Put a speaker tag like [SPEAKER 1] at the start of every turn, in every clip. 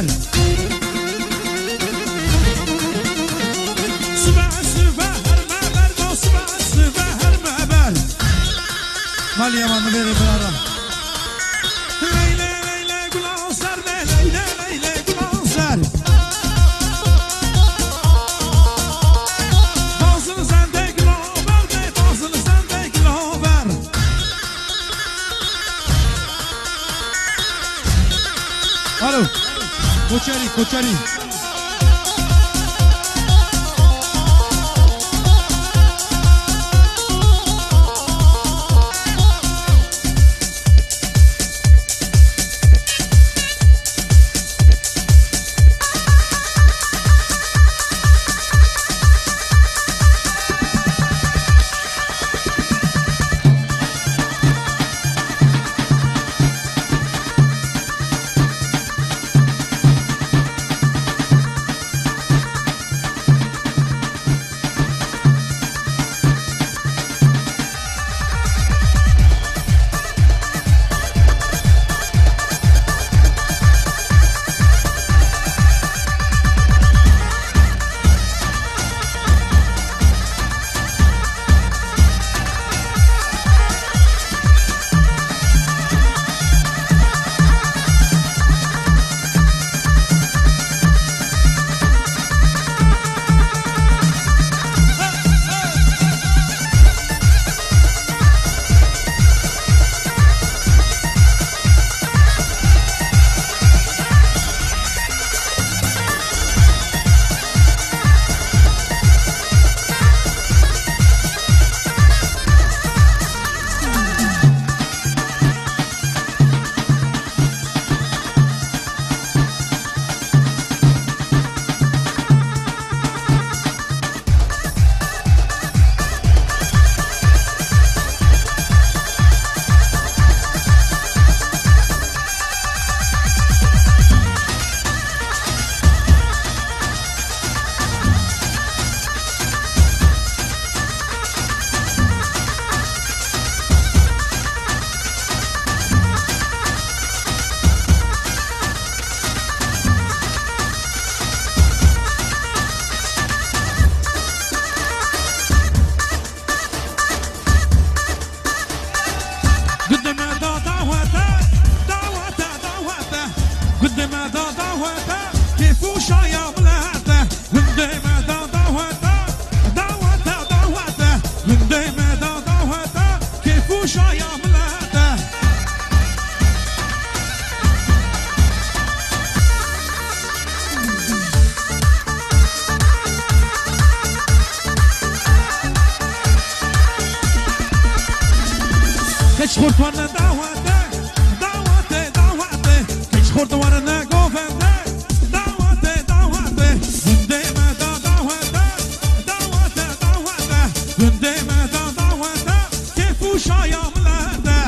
[SPEAKER 1] بر مالي امان بيري برارا ليلى ليلى قلانسر ليلى ليلى قلانسر فاصل سندك لوبر فاصل سندك لوبر الو كوچري كوچري خورد وانا دعوته دعوته دعوته كيش خورد وانا قوفته دعوته دعوته وندي ما دعوته دعوته دعوته وندي ما دعوته كيف وشايا ملاته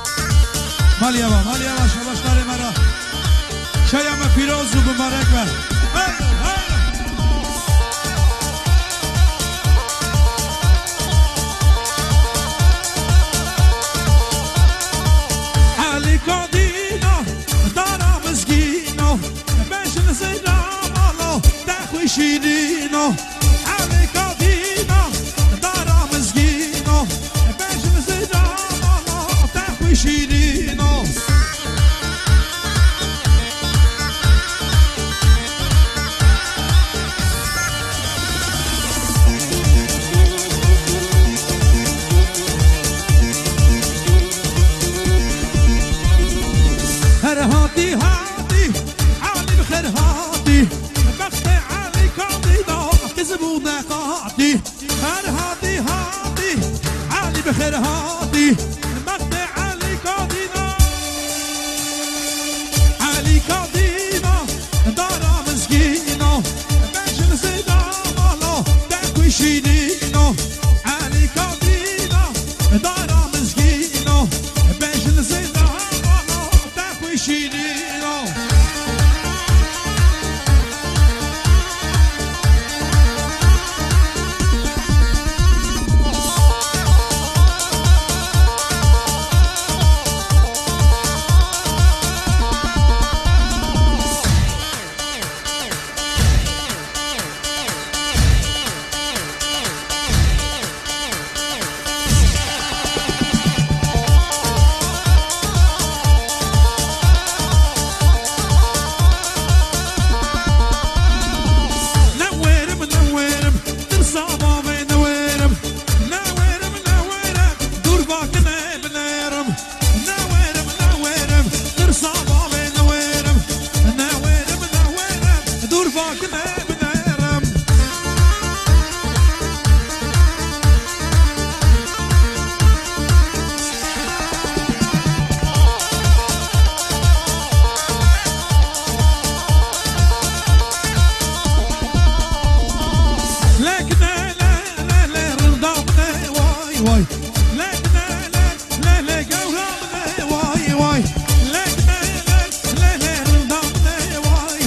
[SPEAKER 1] ماليابا شباشتاري مرا شايا ما پیروز و مبارک بر شیرینو علیکا دینا دارا مزگینو بجن زدامانو تخوی شیرینو هر هاتی هاتی عالی بخیر هاتی زبونه قاعدي هر هادي هادي علي بخير هادي مقطع علي قادينا علي قادينا دارا مسكينو بجن زدامالو تاكوي شيرينو علي قادينا دارا مسكينو بجن زدامالو تاكوي شيرينو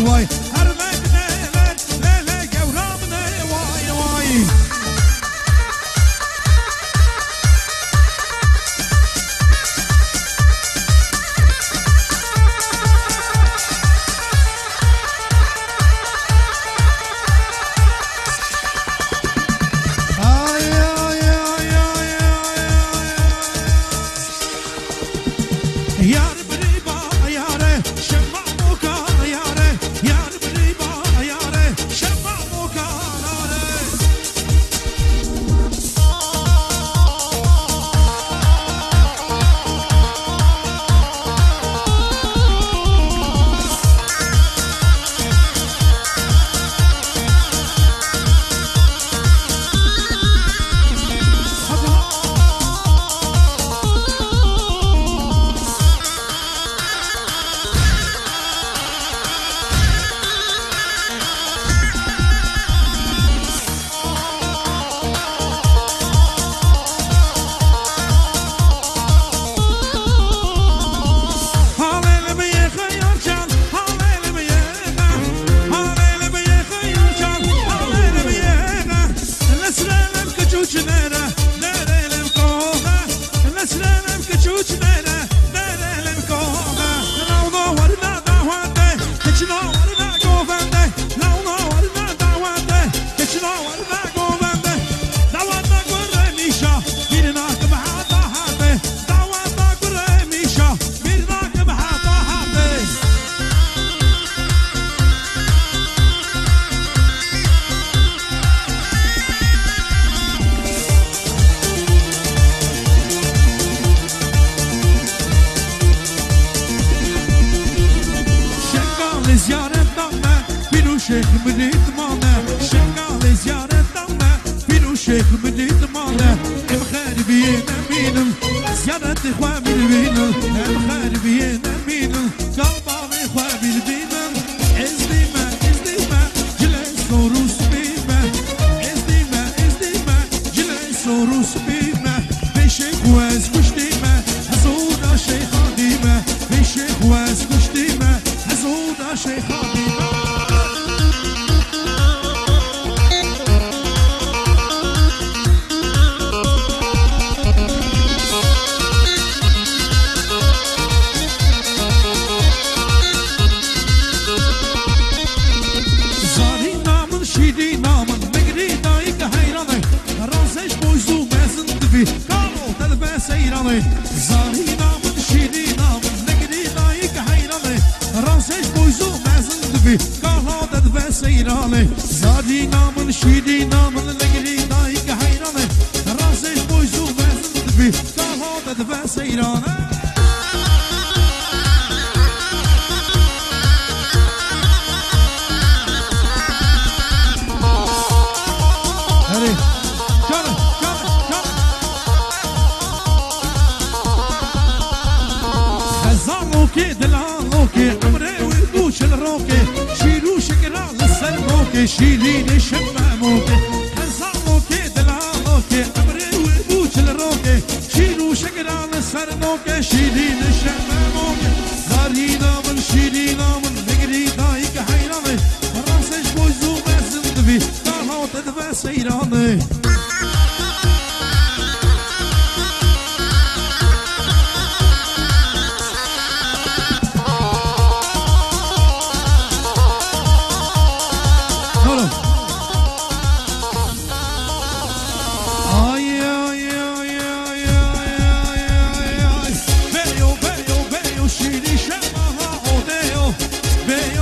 [SPEAKER 1] وای هر مگنه لیل گورامنه وای وای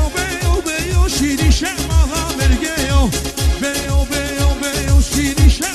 [SPEAKER 2] Şiri şemaha mergeyo, beyo beyo beyo şiri şemaha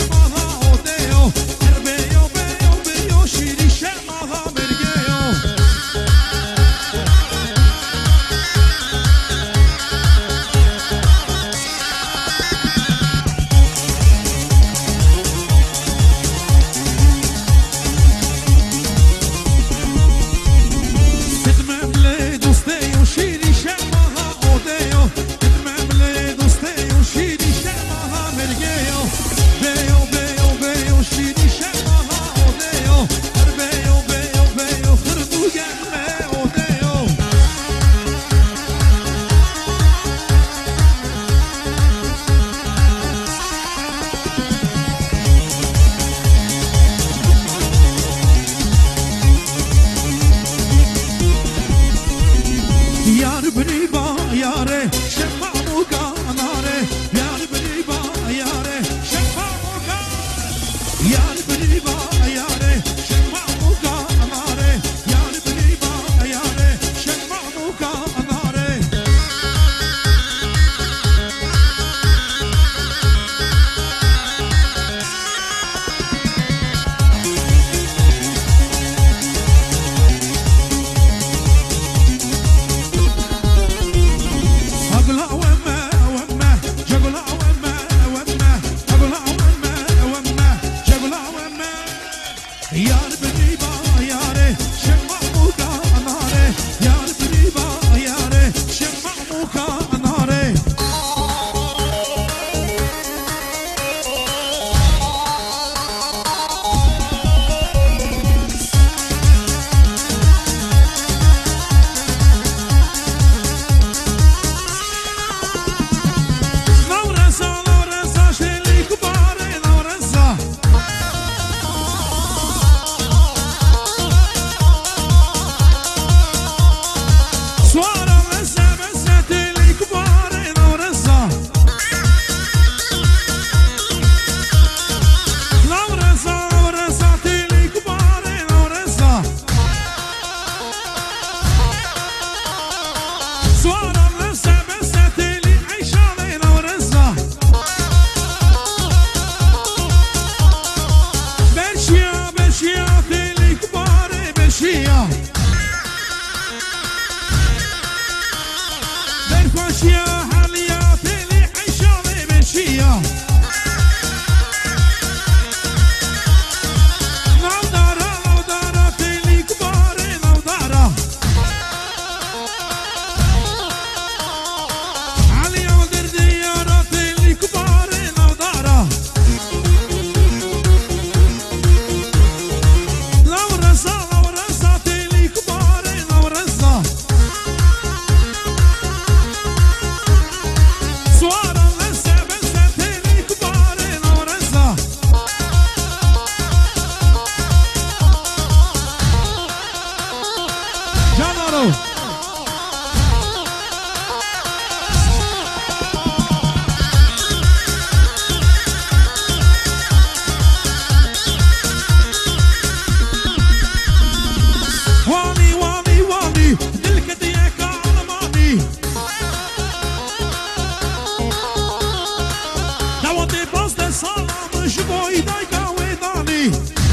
[SPEAKER 1] جبوی دای کاوی دانی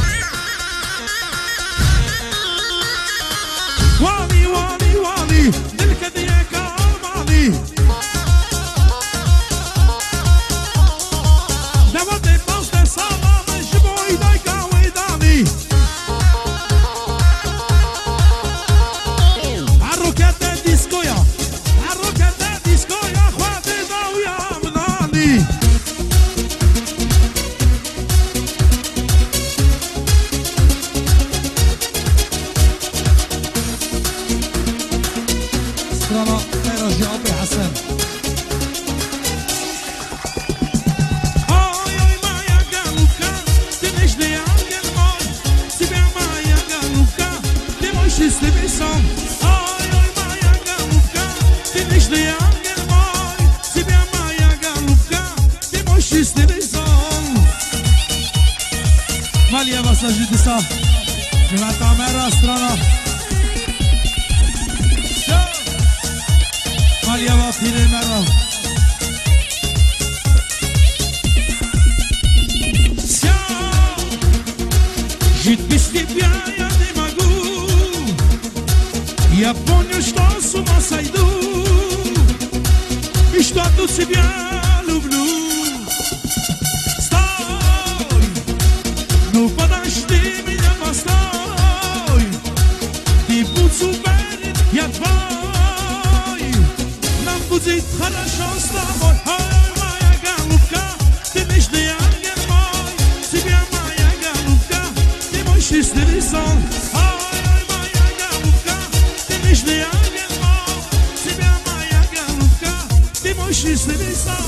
[SPEAKER 1] وانی وانی وانی دل کدیه کامانی نوات باست سلام جبوی دای کاوی دانی حرکت دیسکویا حرکت دیسکویا خواهد داویا منانی سلام خیر از جواب حسن آی آی مایا گلوکا دنش دیانگل مای سیبیا مایا گلوکا دموش استمیسان آی آی مایا گلوکا دنش دیانگل مای سیبیا مایا گلوکا دموش استمیسان مالیا مساجد دیسا میمت آمر استرانا مالیا با پیره مرا سیا جیت بیستی بیایا دیمگو Japonio što su masajdu I što tu si lublju Stoj, no padaš ti mi nema stoj Ti put super, ja tvoj Nam budit хорошо с тобой Ой, моя голубка, ты нежный ангел мой Тебя моя голубка, ты мой счастливый сон Нежный ангел мой, тебя моя голубка, ты мой счастливый сон.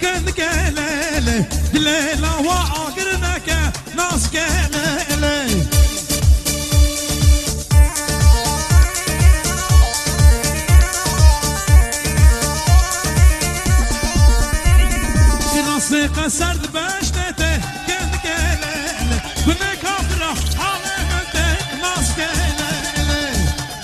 [SPEAKER 1] كندك ليلي ليلة وعاقرنك ناسك ليلي في راسي قصرت باشتته كندك ليلي كنك أفرح على ناسك ليلي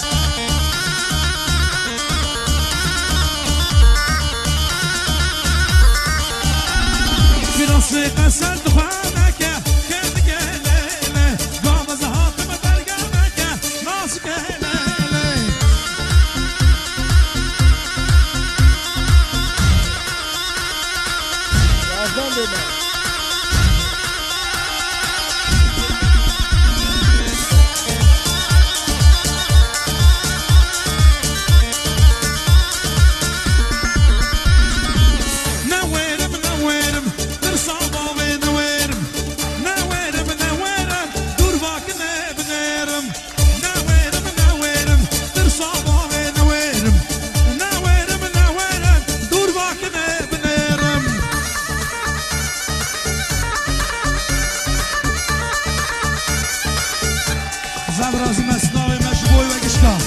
[SPEAKER 1] في راسي قصرت خوانك كندك ليلي قام زهات مترقانك ناسك ليلي نويرم نويرم ترصابا ونويرم نويرم نويرم دور باكنا بغيرم نويرم نويرم ترصابا ونويرم نويرم نويرم دور باكنا بغيرم زبرازي مسناوي مشبوي وقشتا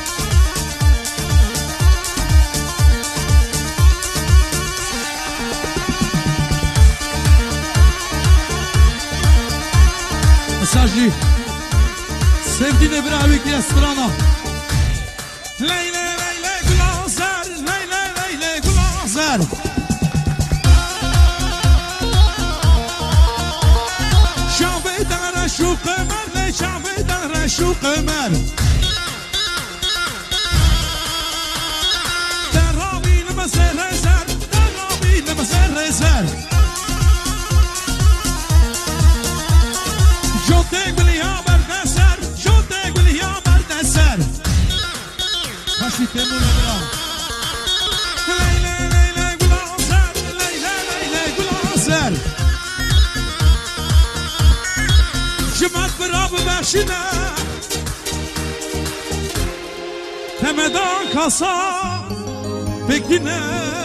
[SPEAKER 1] مساجي سيفتي براوي كي استرانا ليلى ليلى كل عصار ليلى ليلى كل عصار شعبي دار شو قمر لي شعبي دار شو قمر ترابي لما سر سر ترابي لما سر سر شوتك باليابر دسر شوتك باليابر دسر ماشي تمو نبرا ليلى ليلى قول عصر ليلى ليلى قول عصر جمعت براب باشنا تمدان كاسا بكنا